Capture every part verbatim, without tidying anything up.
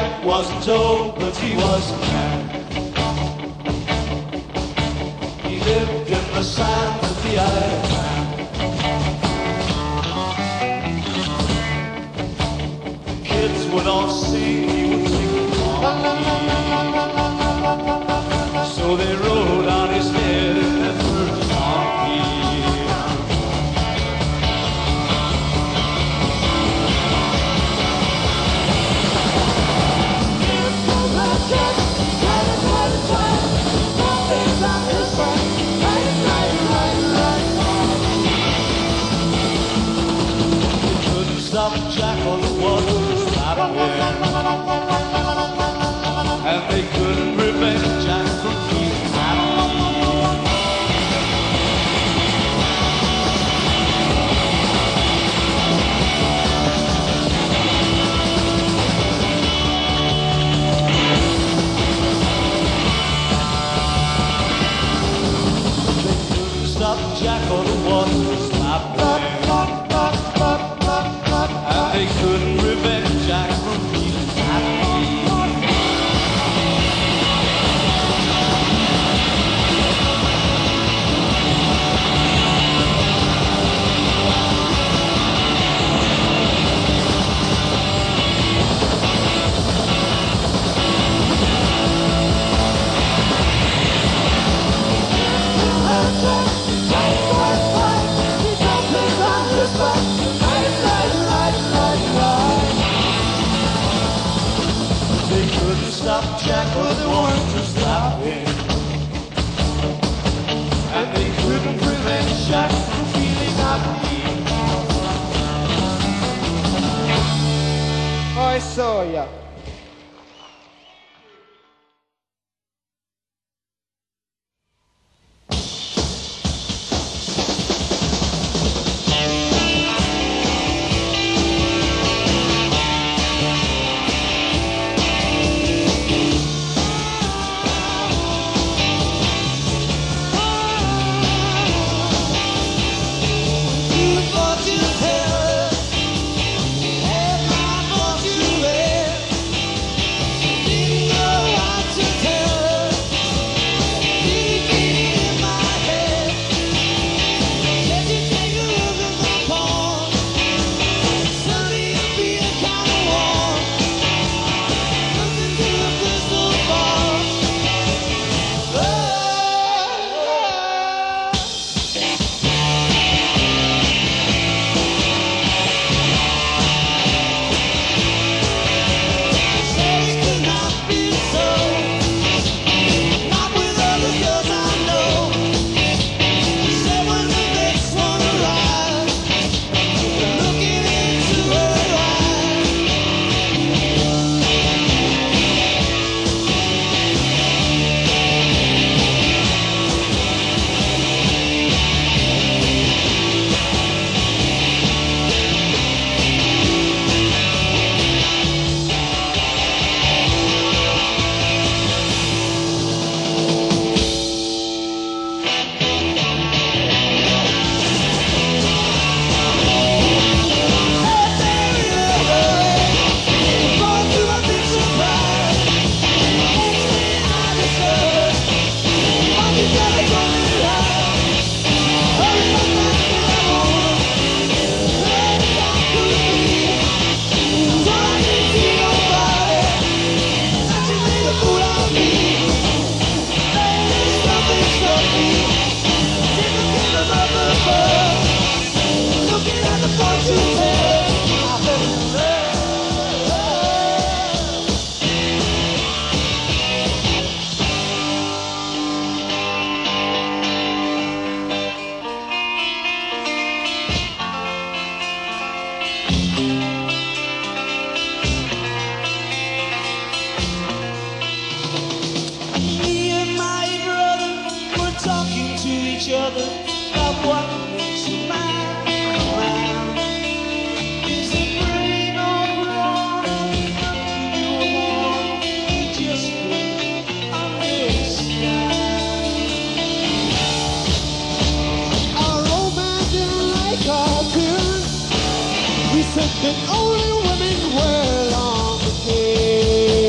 Jack wasn't told, but he was a man. He lived in the sands of the Isle of Man. The kids would all sing, he would sing along. So they rode on his head in their first donkey. Stop Jack on the water was flapping, and they couldn't prevent Jack from being happy. They couldn't stop Jack on the water was flapping, and they couldn't prevent Jack from being happy. Stop Jack, but they weren't just laughing, and they couldn't prevent Jack from feeling happy. I saw ya. each other about what makes a man a man. Is it rain or wrong? You want just couldn't understand. Our old man didn't like our appearance. We said that only women wear long hair.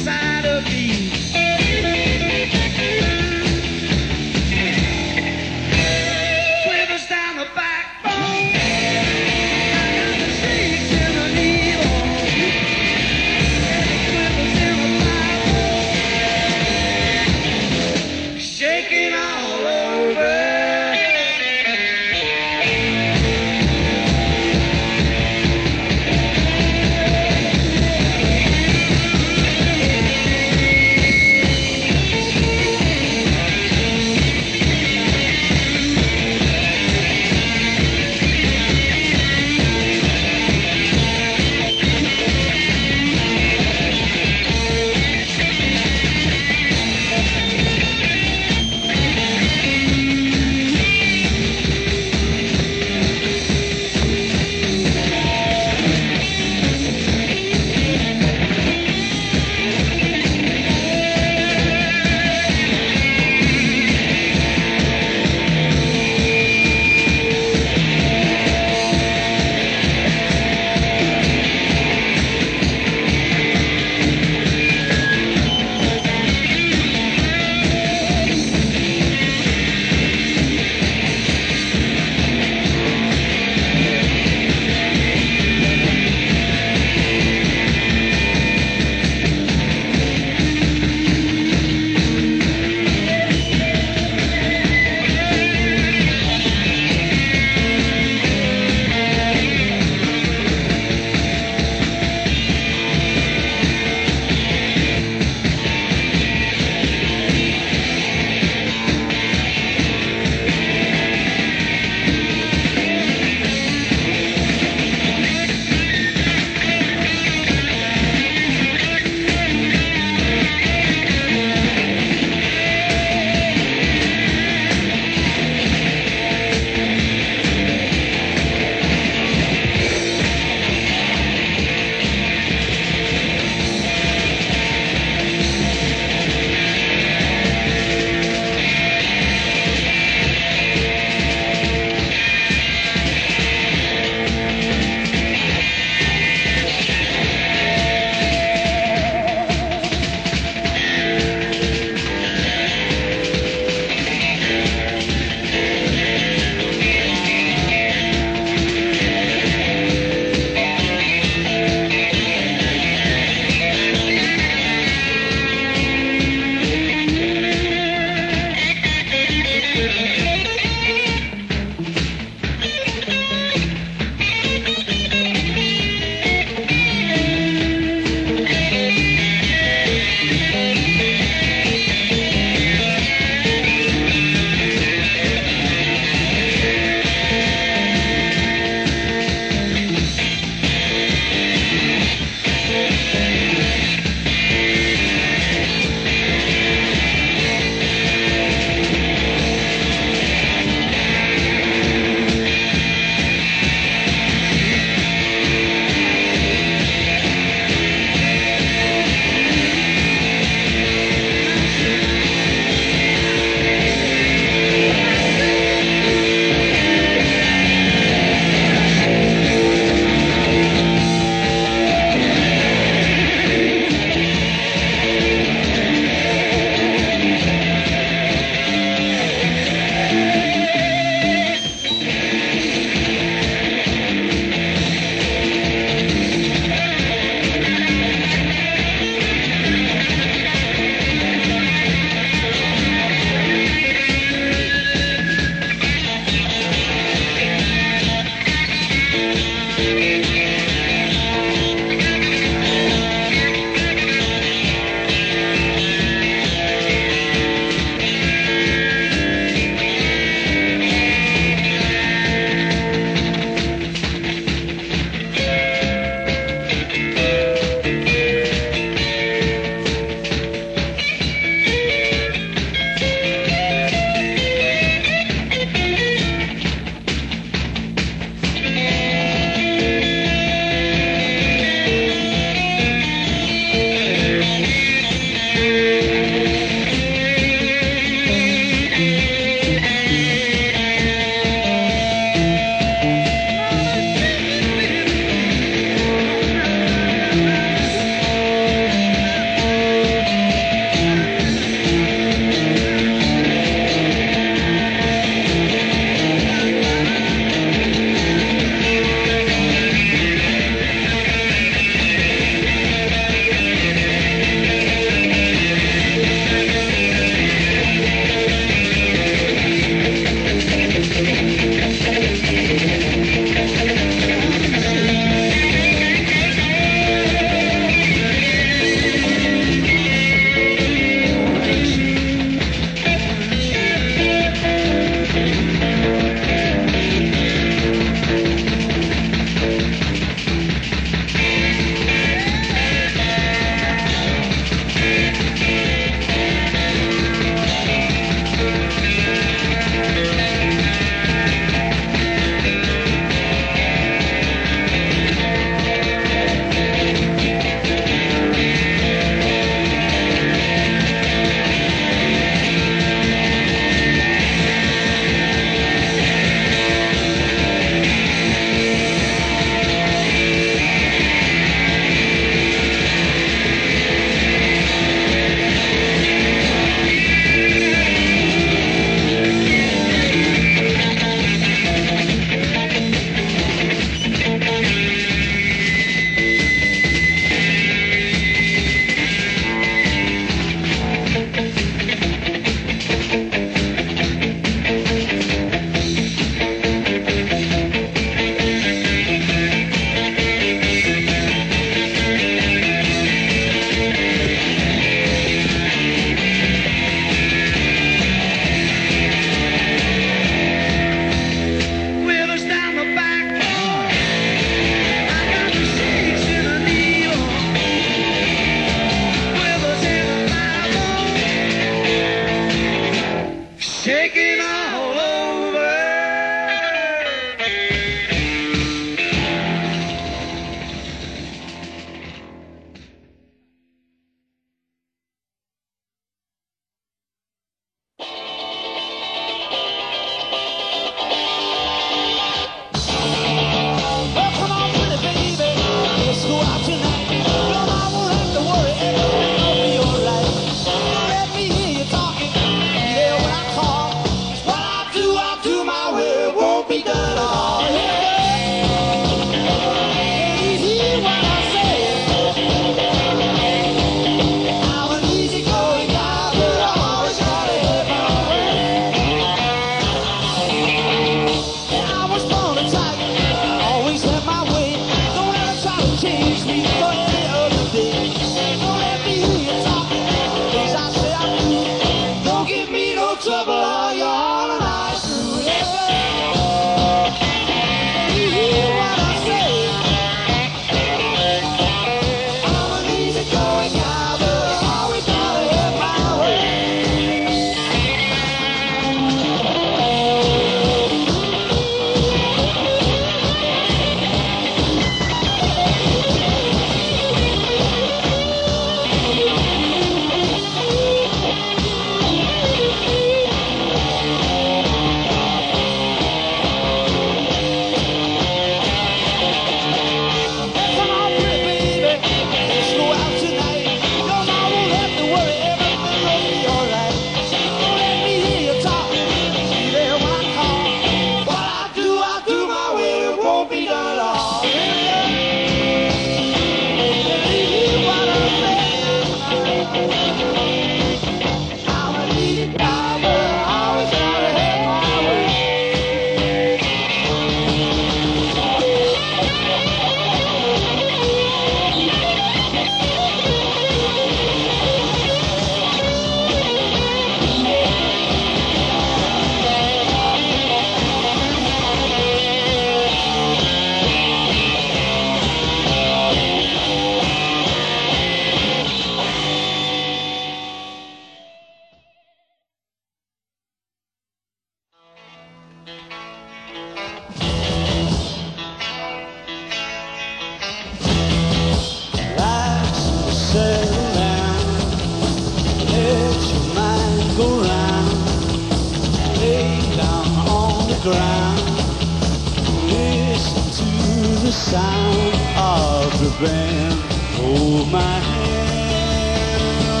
sound of the band hold my hand.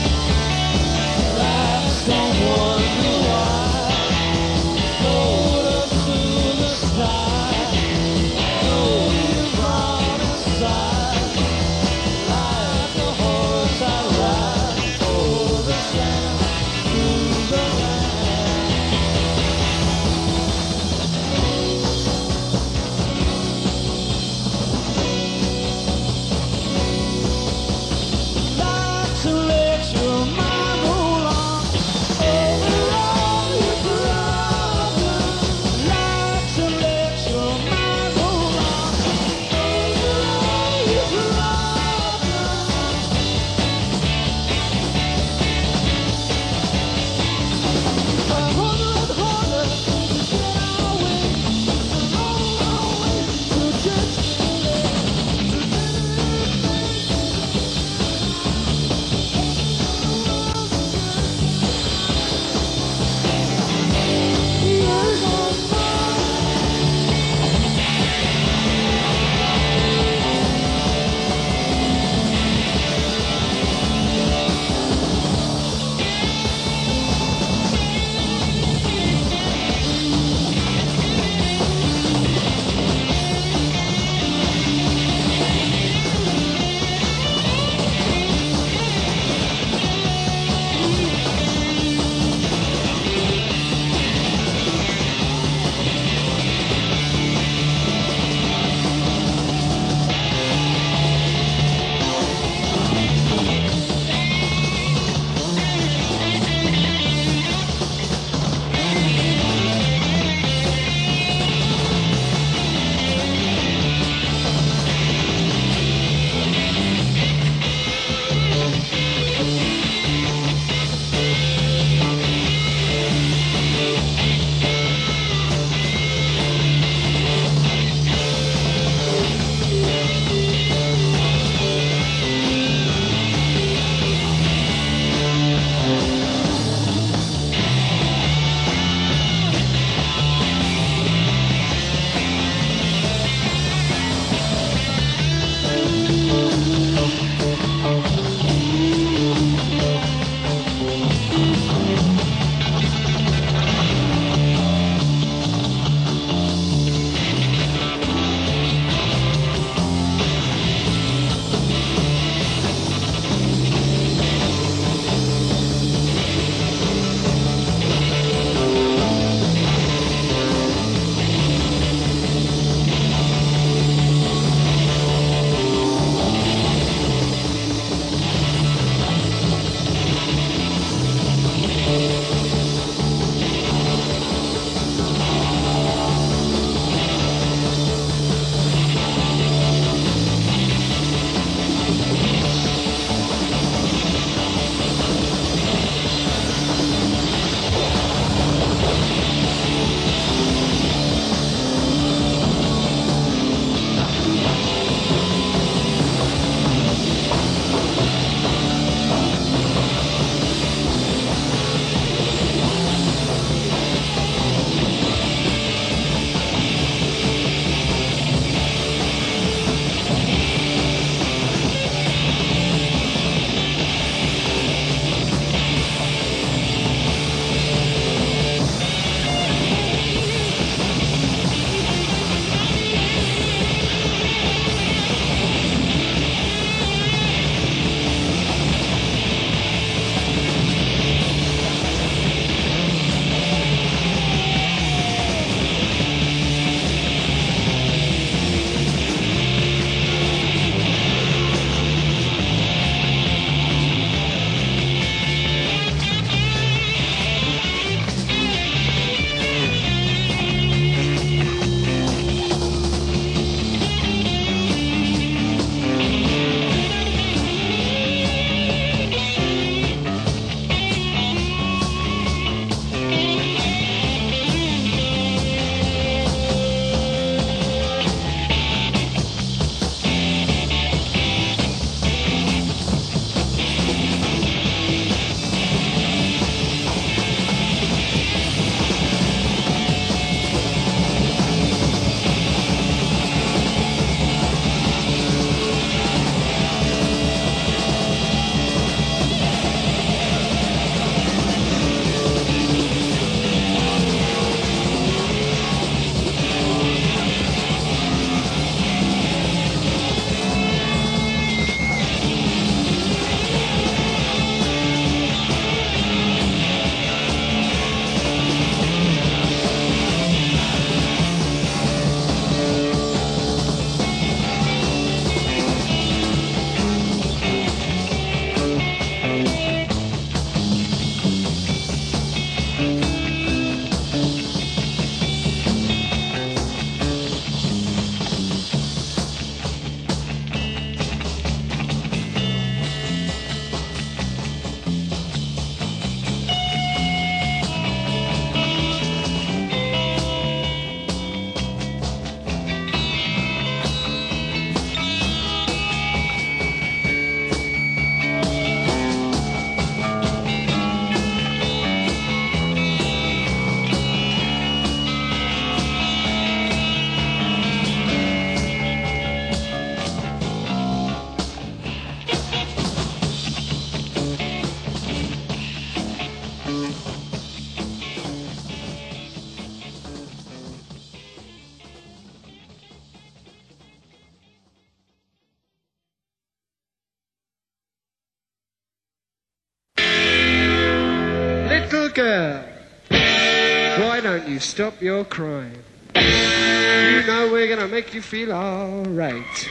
Like someone who I hold up to the sky. Know you brought inside like a horse I ride over the sand through the land. girl, why don't you stop your crying? You know we're gonna make you feel alright.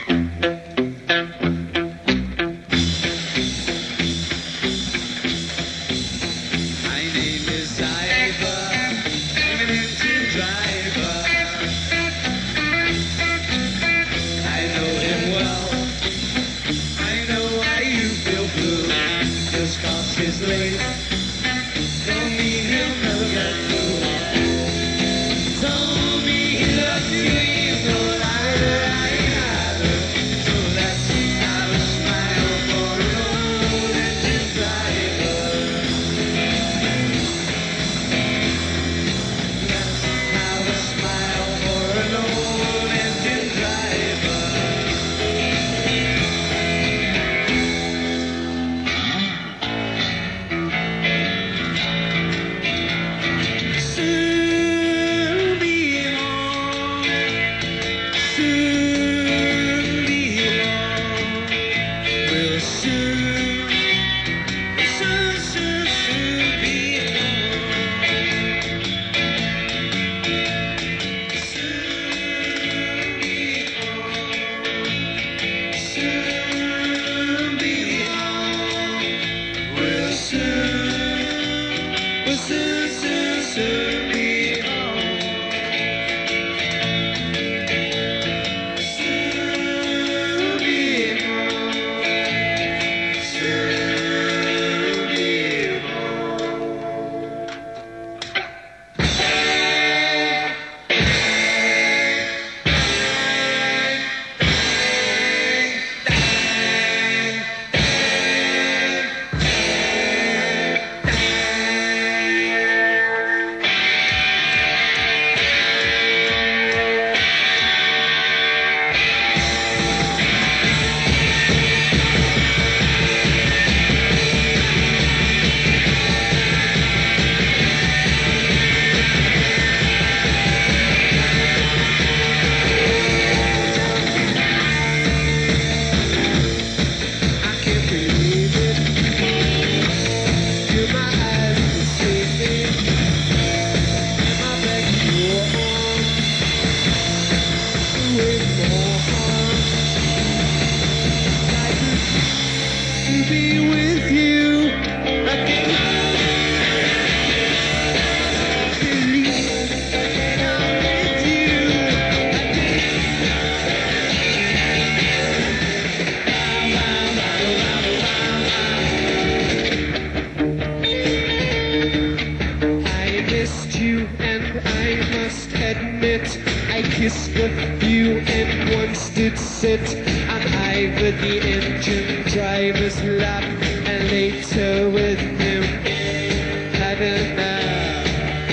kissed a few and once did sit on either the engine driver's lap, and later with him had a nap.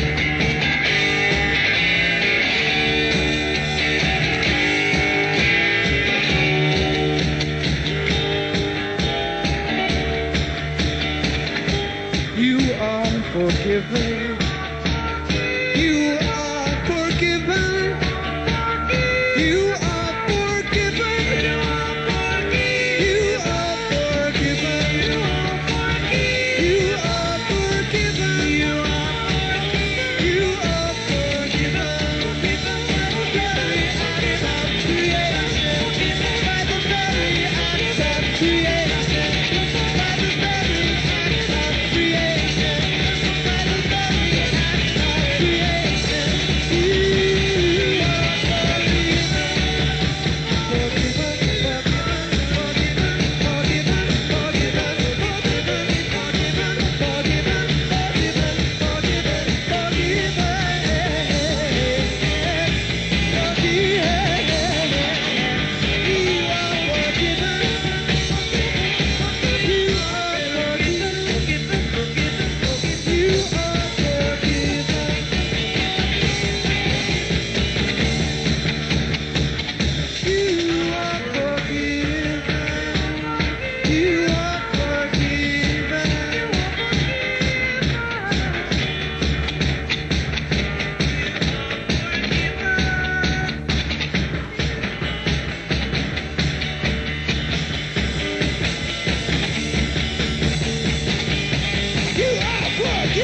You are forgiven. You are forgiven. You are forgiven. You are forgiven. You are forgiven. You are forgiven. By the very act of creation. By the very act of creation. By the very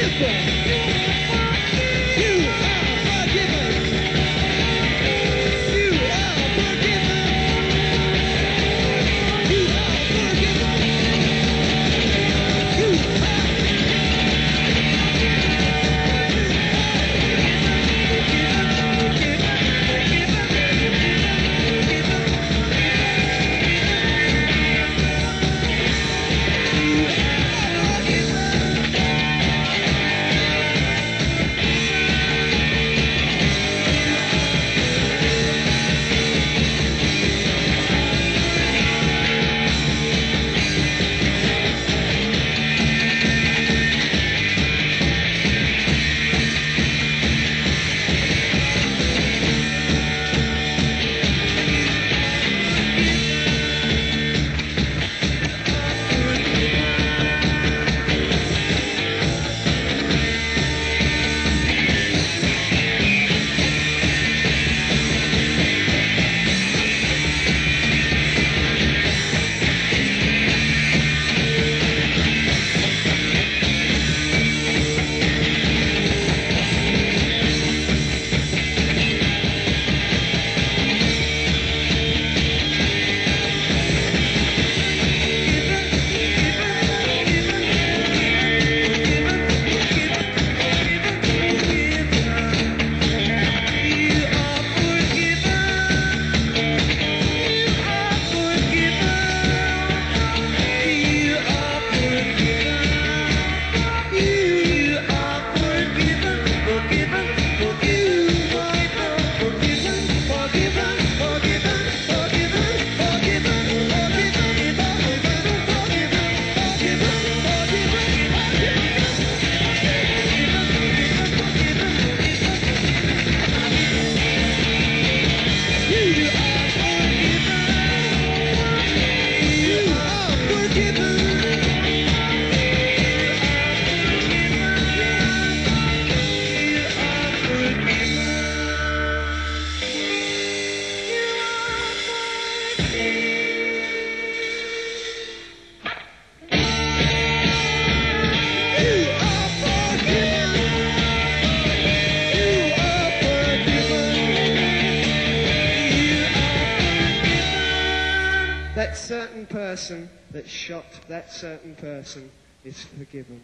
That certain person that shot that certain person is forgiven.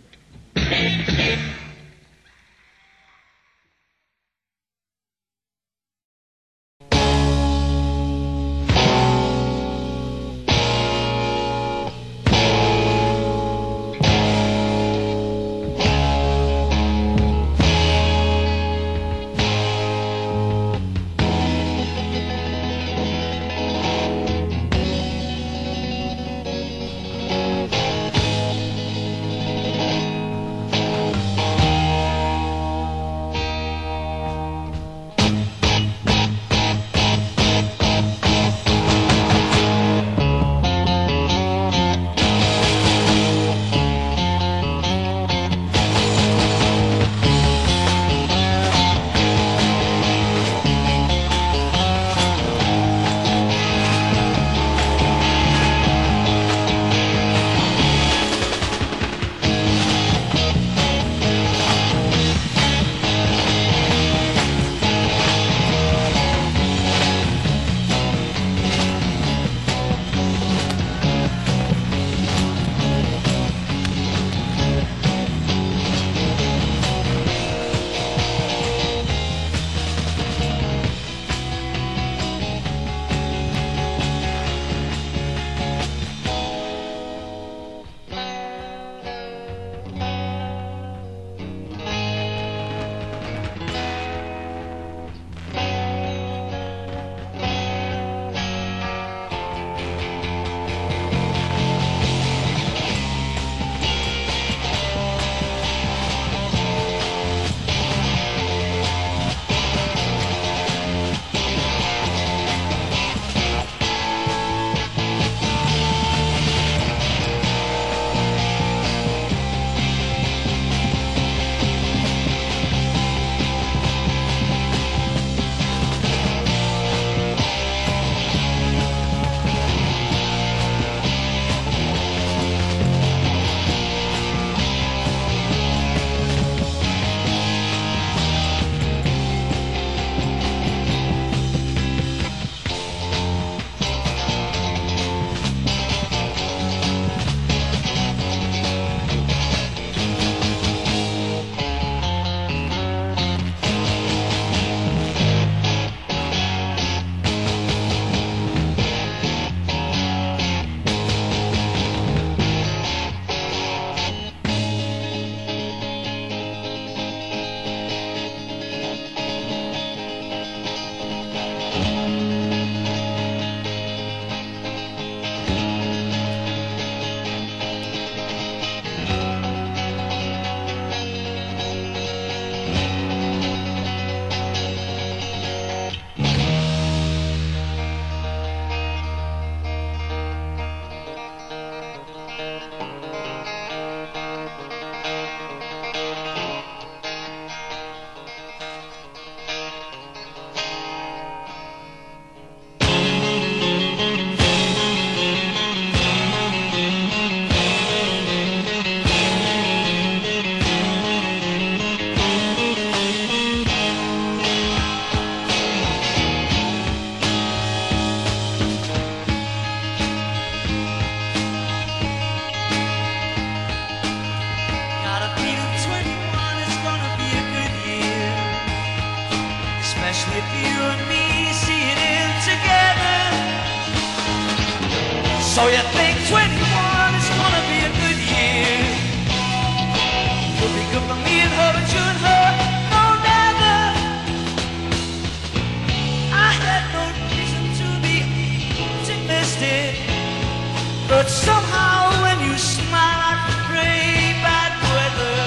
So you think twenty-one is gonna be a good year? It'll be good for me and her, but you and her, no, never. I had no reason to be optimistic, but somehow when you smile, I pray bad weather.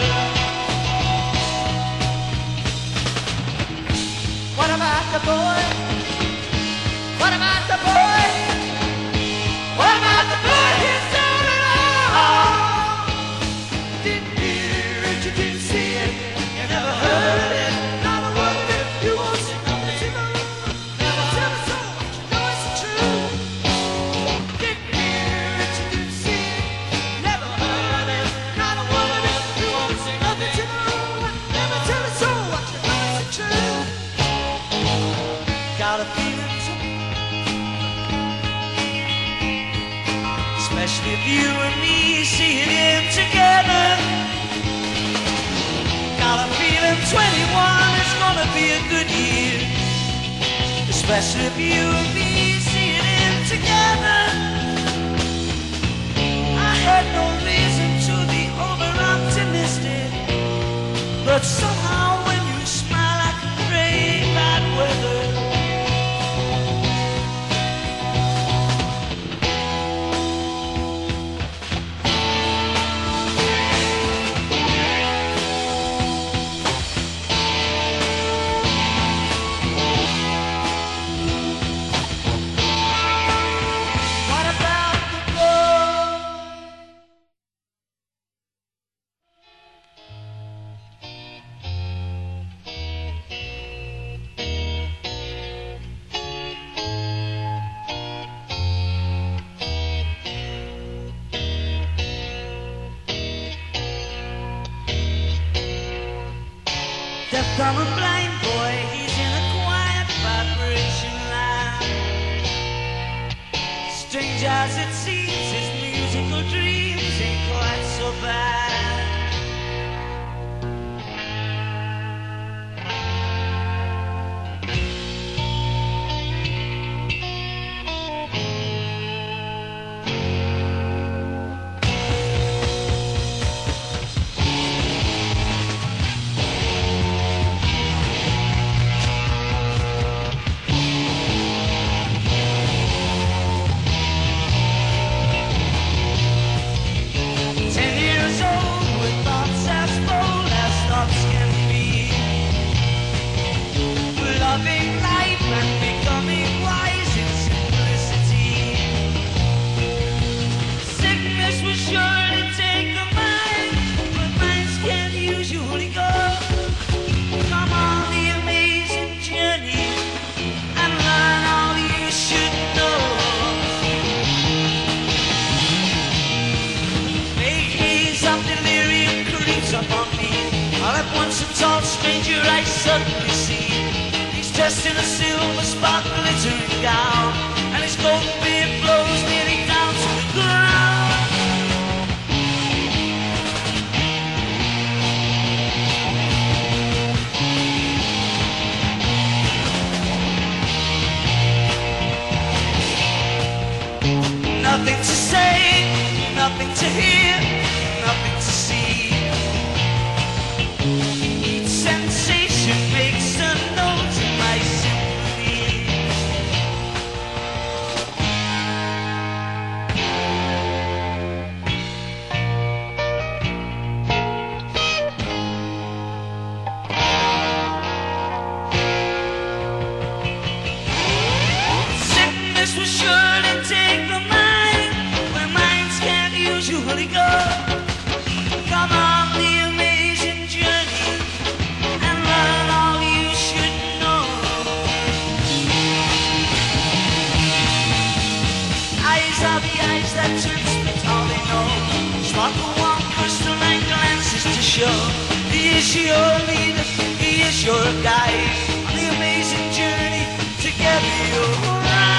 What about the boy? What about the boy? What about the boy? He's down and all. Didn't hear it, you didn't see it, you never heard it, not a word of it. You won't see nothing, you know. Never tell me so, you know it's the truth. Didn't hear it, you didn't see it, never heard it, not a word of it. You won't see nothing, you know. Never tell me so, you know it's the truth. Got a feeling so, especially if you and me see it in together. Got a feeling twenty-one is gonna be a good year, especially if you and me see it in together. I had no reason to be over-optimistic, but somehow when you smile I can pray bad weather. What about the boy? Deaf, dumb, and blind boy, he's in a quiet vibration line. Strange as it seems, his musical dreams ain't quite so bad. Ten years old with thoughts as bold as thoughts can be, loving life and becoming wise in simplicity. Sickness was sure to take a mind, but minds can't usually go. Come on the amazing journey and learn all you should know. Haze of delirium creeps upon me. All at once a tall stranger I suddenly see. He's dressed in a silver spot glittering gown, and his golden beard flows nearly down to the ground. Nothing to say, nothing to hear, nothing to see. Each sensation makes a note in my symphony. Sickness will surely take the mind where minds can't usually go. Come on the amazing journey and learn all you should know. Eyes are the eyes that transmit all they know. Sparkle one crystalline glances to show. He is your leader, he is your guide. On the amazing journey, together you'll ride.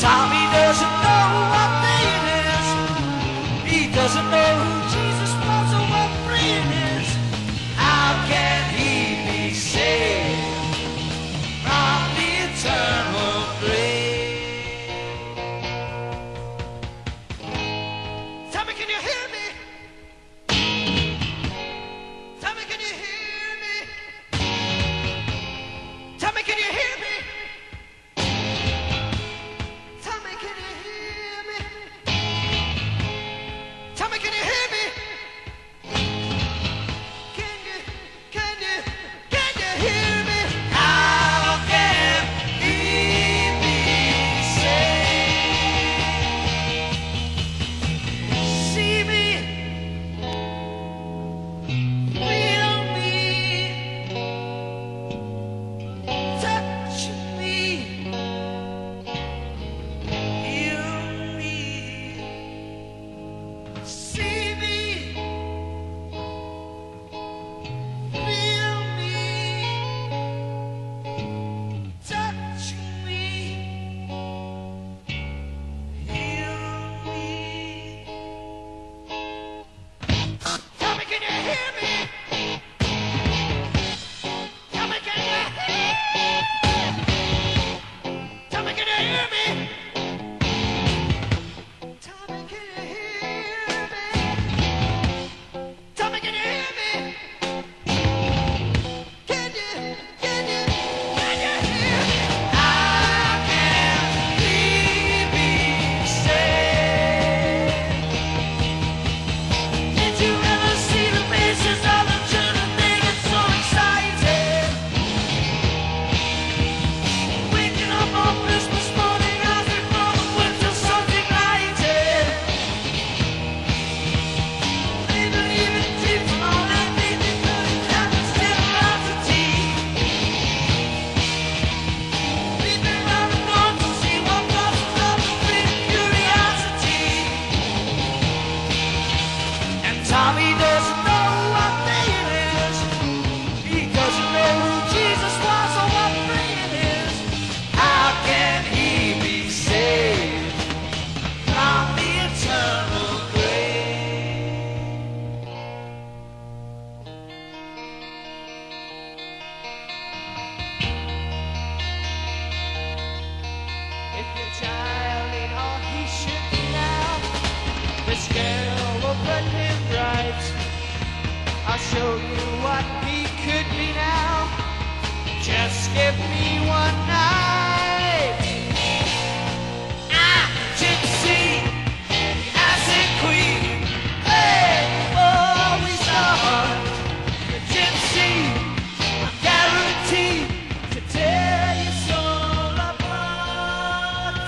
Tommy doesn't know what day it is. He doesn't know who Jesus was or what freedom is. How can he be saved from the eternal grave? Tommy, can you hear me? Tommy, can you hear me? Tommy, can you hear me? Tommy, can you hear me? Tommy, can you hear me? Can you, can you, can you hear me? How can he be saved? See me, feel me, touch me, heal me. See me, feel me, touch me, heal me. Tell me, can you hear me? Tell me, can you hear me? Tell me, can you hear me? Tell me, can you hear me? Tell me, can you hear me? Can you, can you, can you hear me? How can he be saved? Did you ever see the faces of the children? They get so excited. Waking up on Christmas morning as they fall into something lighted. They believe in Jesus and all that they think that it happens generosity. Leaping around the north to see what God's done with great curiosity. And Tommy doesn't know what day it is. He doesn't know who Jesus was or what day it is. How can he be saved from the eternal grave? If your child ain't all he should be now, this girl will put him right. I'll show you what he could be now. Just give me one night. I'm a gypsy, the acid queen. Hey, before we start, the gypsy, I'm guaranteed to tear your soul apart.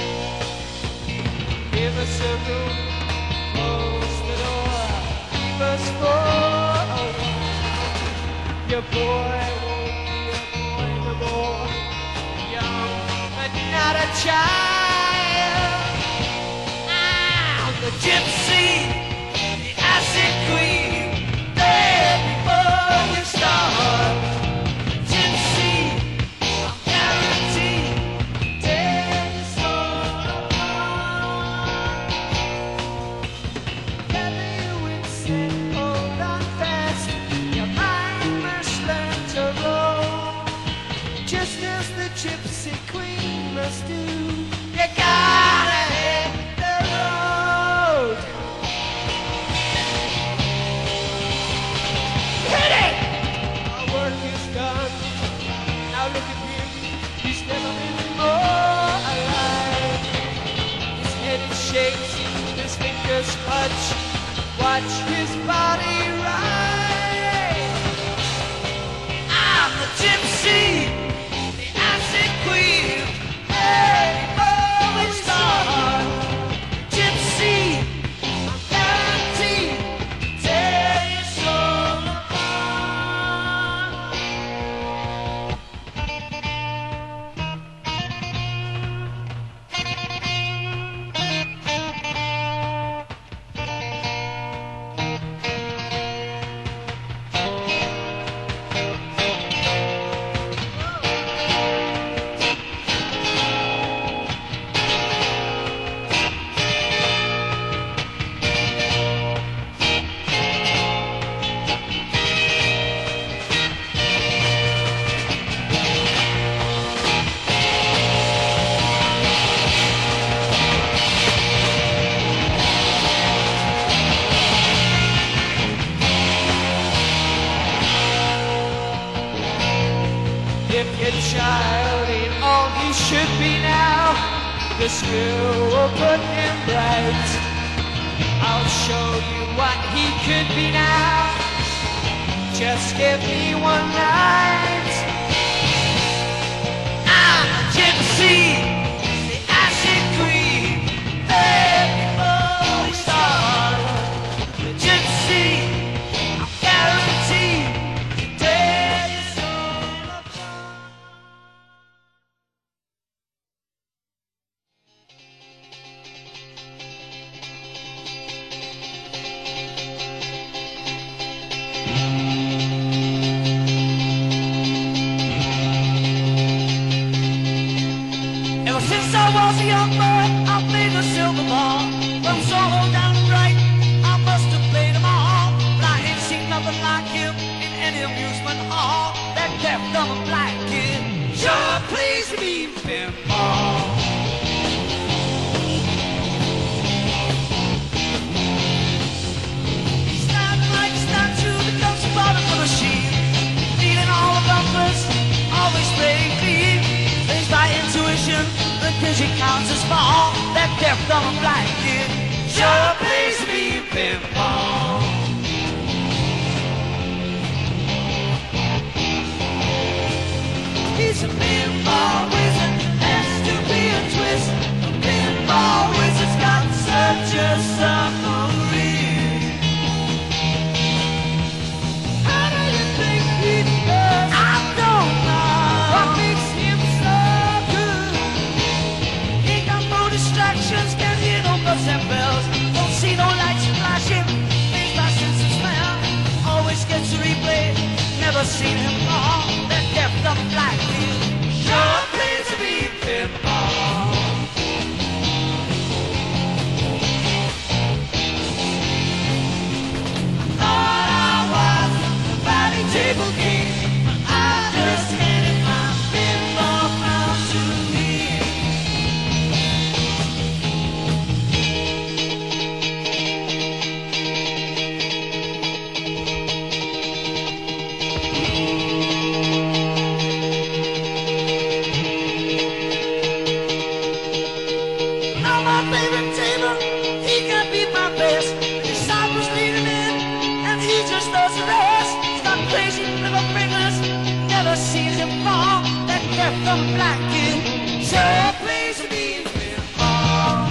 Give us a room, close the door, keep us for a while. Your boy won't be a boy no more, young but not a child. I'm the gypsy, the acid queen. There before we start, gypsy, I'm guaranteed to tear your soul apart. Gather your wits and hold on fast. Your mind must learn to roll, just as the gypsy queen must do. You gotta hit the road. Hit it! Our work is done. Now look at him. He's never been more alive. His head is shakes, his fingers clutch. Watch his body rise. I'm the gypsy, the acid queen. Hey, before we start, gypsy, I'm guaranteed to tear your soul apart. the screw will put him right. I'll show you what he could be now. Just give me one night. I'm a gypsy, the acid queen, baby boy star. The gypsy, I'm guaranteed, dead is all of since I was a young boy, I played the silver ball. From Soho down to Brighton, I must have played them all. But I ain't seen nothing like him in any amusement hall. That deaf, dumb, and black kid sure pleased me, pinball. He's not like a statue that comes out of a machine, needing all the bumpers, always playing clean. Plays by intuition, because he counts as small. That deaf, dumb, and black kid sure plays me pinball. He's a pinball wizard, has to be a twist. A pinball wizard's got such a submarine. How do you think he does? I don't know. What makes him so good? Distractions, can't hear no buzzing and bells, don't see no lights flashing, things by sense of smell, always gets a replay, never seen him fall. That deaf, dumb, black kid sure plays to be pinball. I thought I was a batty table king, but I just handed my pinball crown to him. Sees him fall, that deaf, dumb, black kid sure plays to be pinball.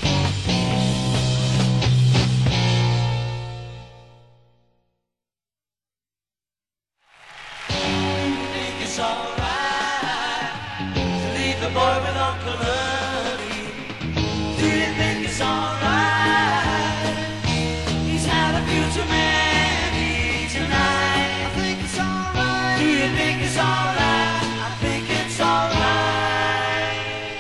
Think it's alright to leave the boy with Uncle Ernie? Do you think it's alright? He's had a few too many tonight. I think it's alright. Do you think it's alright? I think it's alright.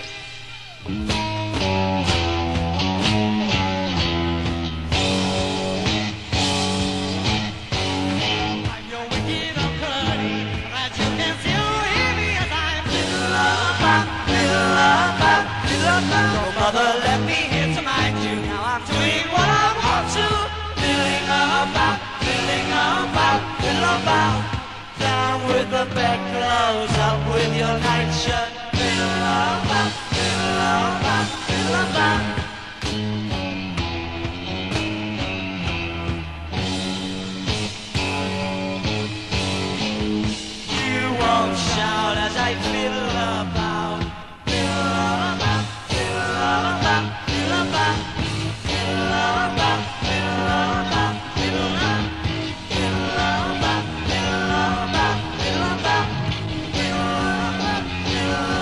I'm your wicked Uncle Ernie, but you can still hear me as I fiddle about, fiddle about, fiddle about. Oh, mother, let me hear tonight, you. Now I'm doing what I want to, fiddling about, fiddling about, fiddle about. Down with the bedclothes, up with your nightshirt. Fiddle about, fiddle about, fiddle about. You won't shout as I fiddle about. Fiddle about, fiddle about, fiddle about. Fiddle about, fiddle about, fiddle about. Fiddle about, fiddle about, fiddle about. Fiddle about, fiddle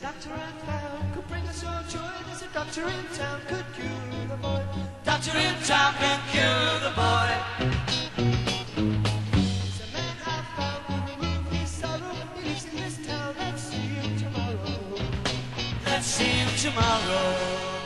doctor I found could bring us all joy. There's a doctor in town could cure the boy. Doctor in town can cure the boy. There's a man I found who remove his sorrow. He lives in this town. Let's see him tomorrow. Let's see him tomorrow.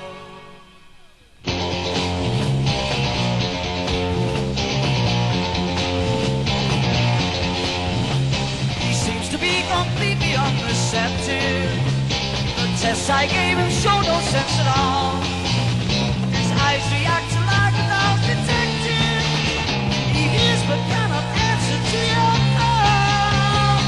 He seems to be completely unreceptive. The tests I gave him show no sense at all. His eyes react like a loud detective. He hears but cannot answer to your call.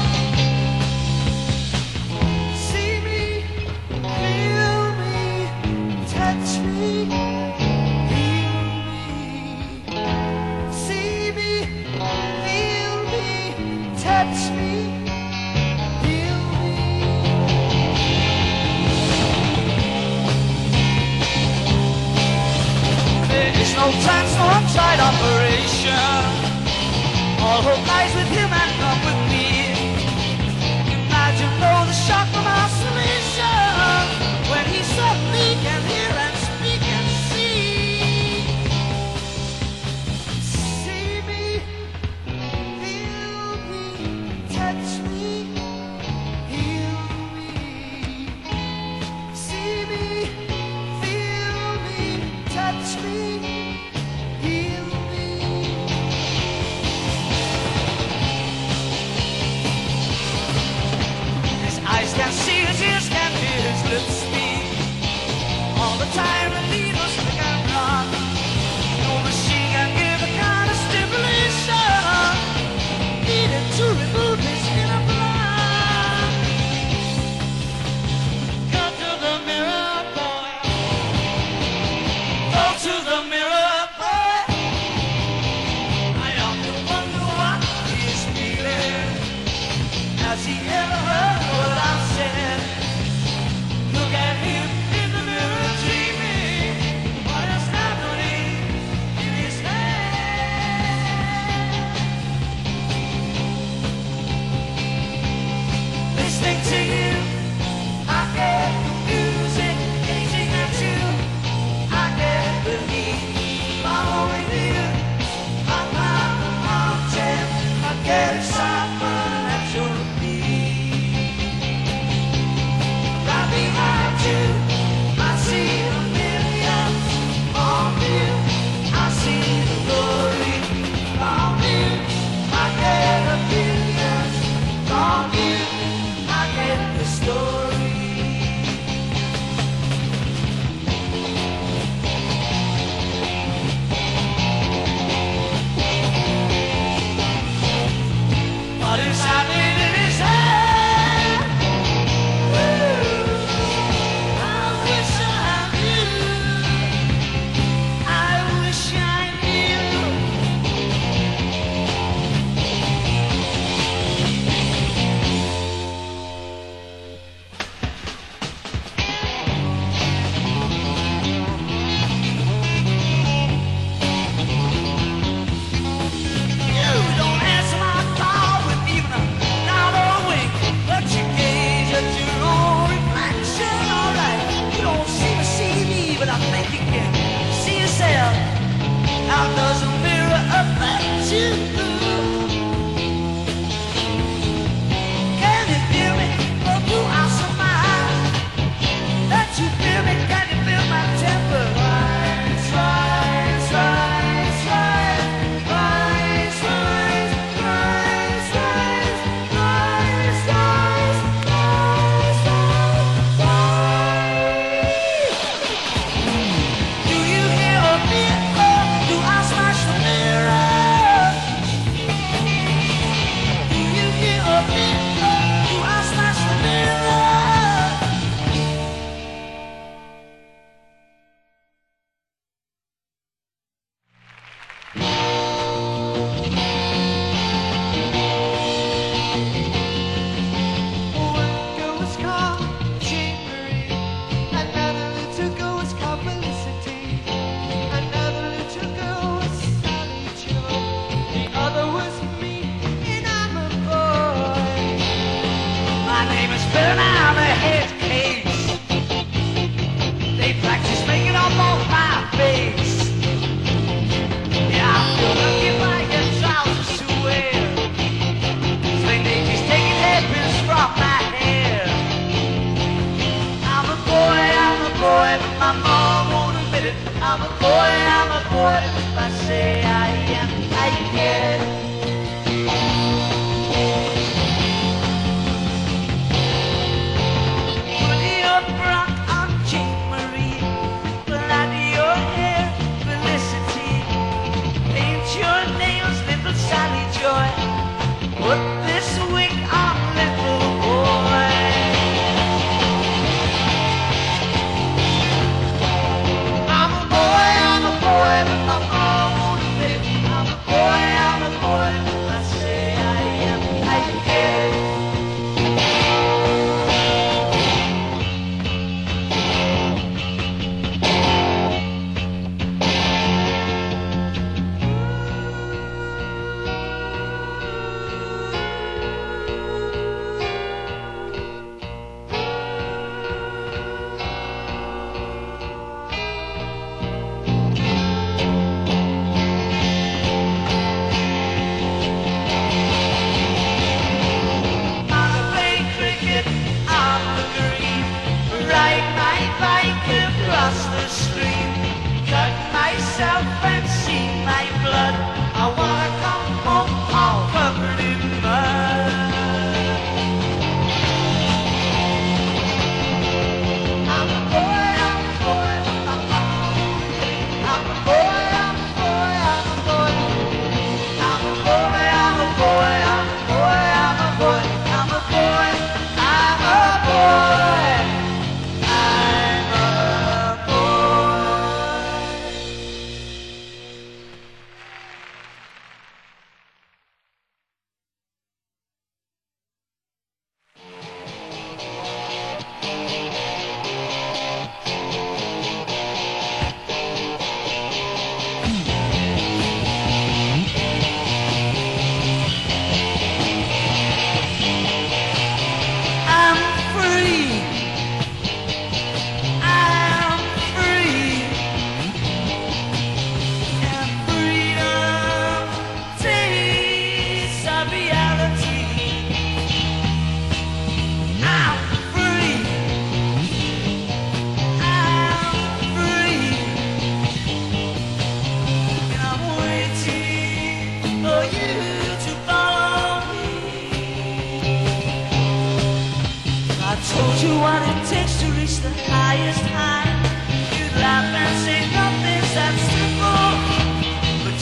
See me, feel me, touch me, heal me. See me, feel me, touch me.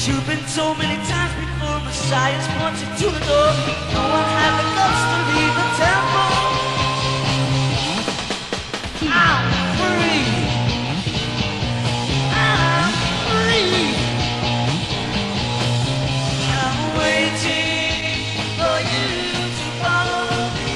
you've been told many times before, but science points you to the door. No one has the guts to leave the temple. I'm free. I'm free. I'm waiting for you to follow me.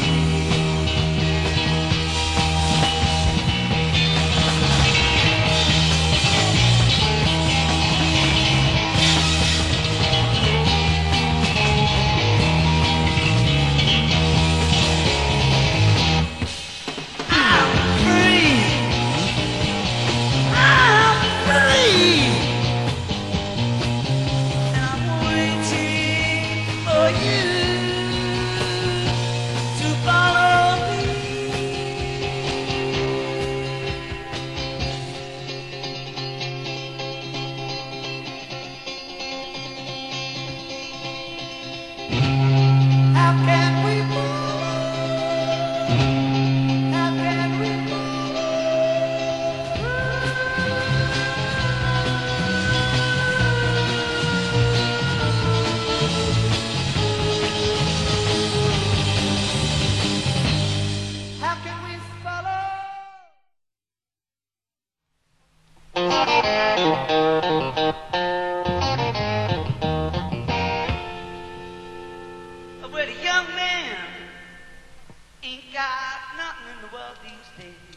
Well, a young man ain't got nothing in the world these days.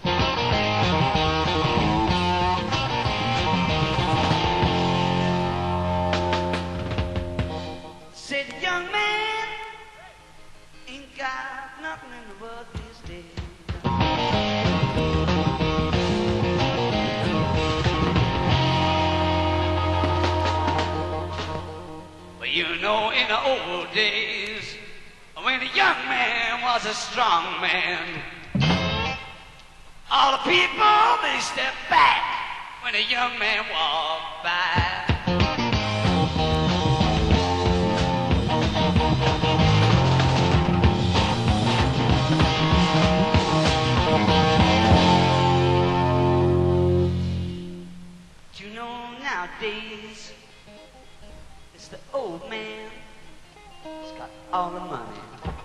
Said a young man ain't got nothing in the world these days. Well, you know, in the old days, when a young man was a strong man, all the people, they stepped back when a young man walked by. But you know, nowadays, it's the old man who's got all the money.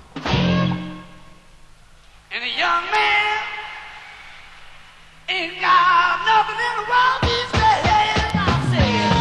And a young man ain't got nothing in the world these days. I'm saying.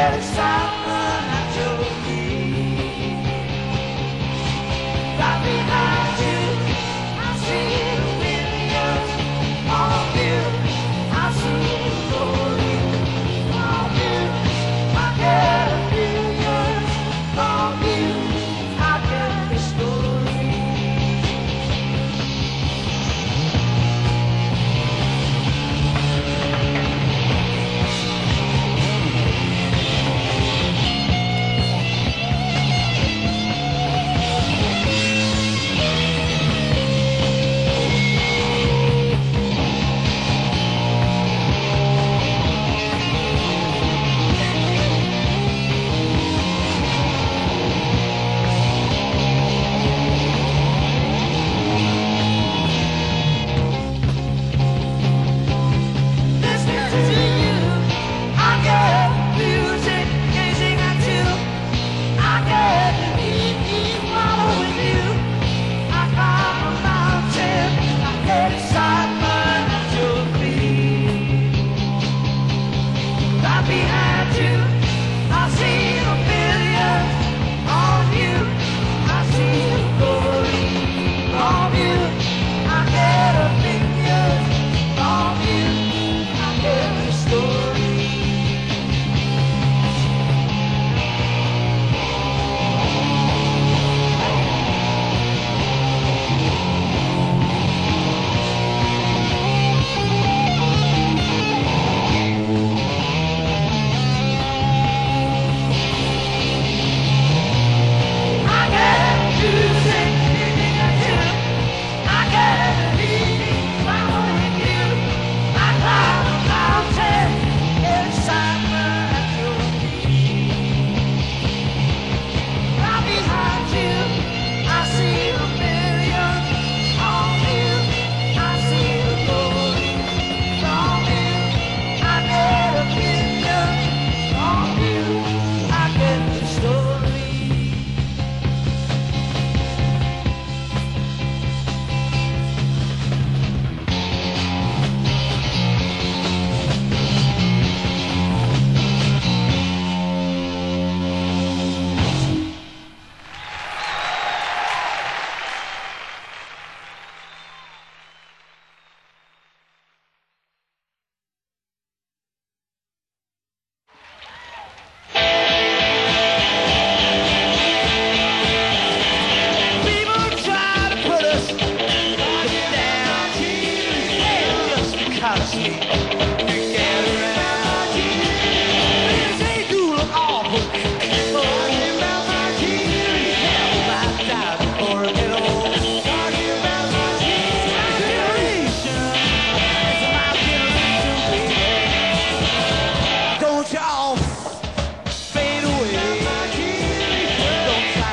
get excitement at your feet. Right behind you, I see the windows of you. I see the glory of you. I get a billion of you. I get the story. Behind you, I see a billion of you. I see the glory of you. I get a billion of you. I get the story.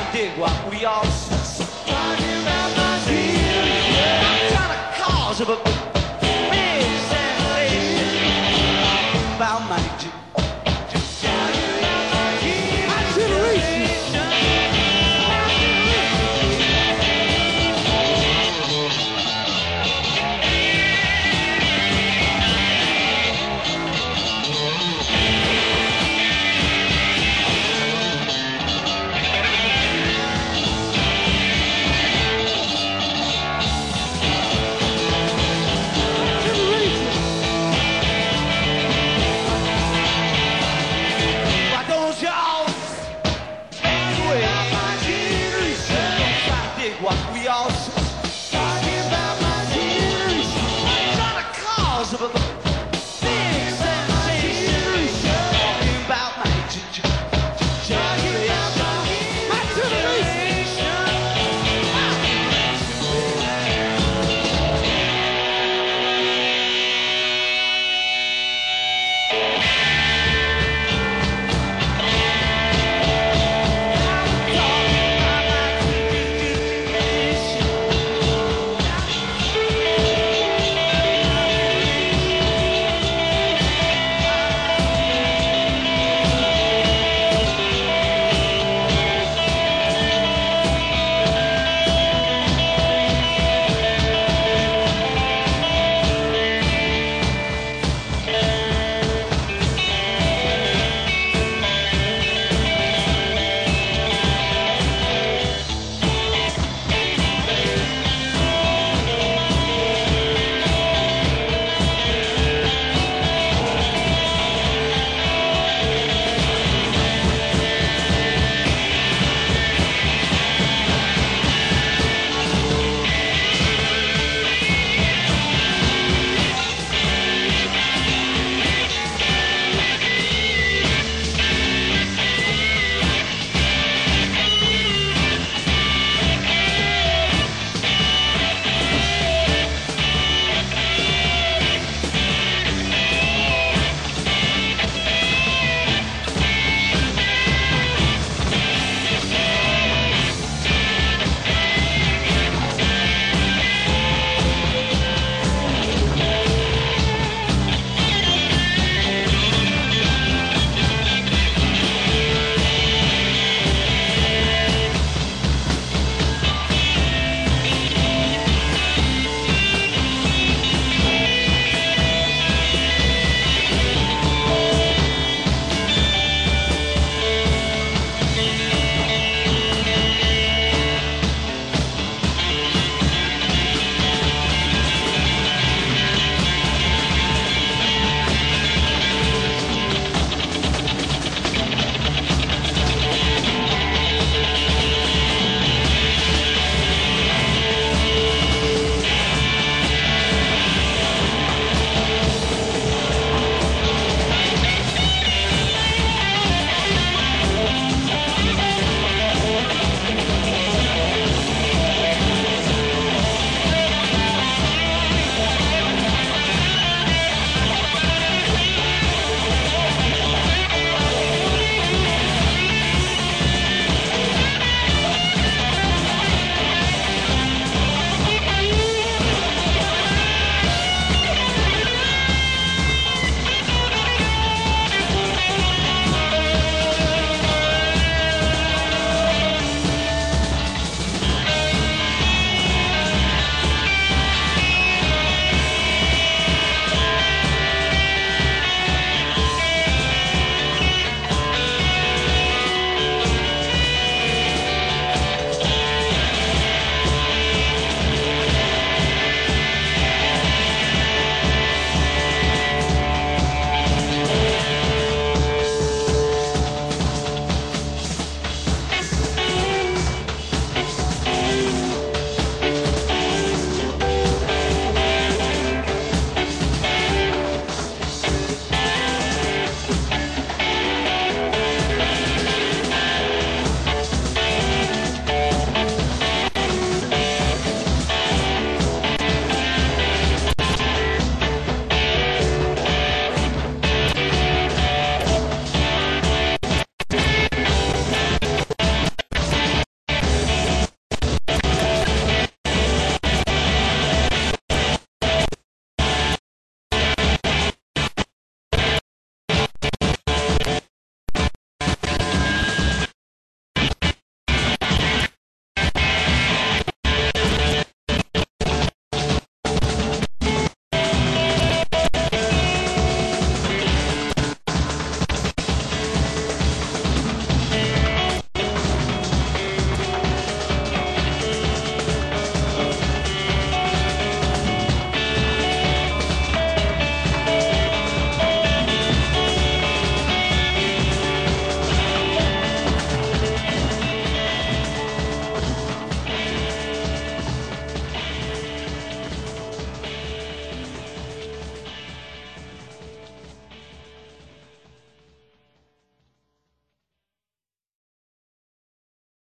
What we all I'm trying to cause of a